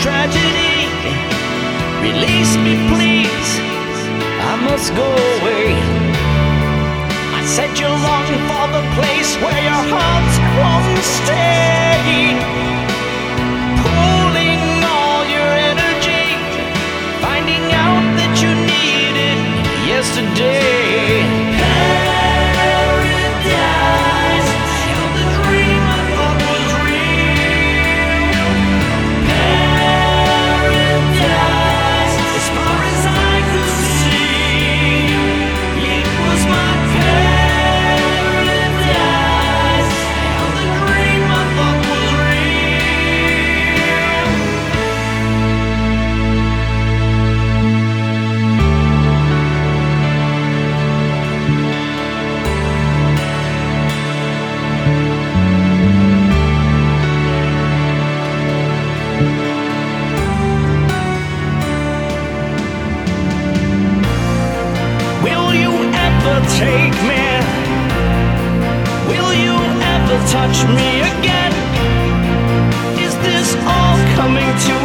tragedy. Release me, please. I must go away. I said you're longing for the place where your heart won't stay. Pulling all your energy, finding out that you need it yesterday. Paradise, held a dream I thought was real. Paradise, as far as I could see, it was my paradise. Held a dream I thought was real. Will you ever take me? Will you ever touch me again? Is this all coming to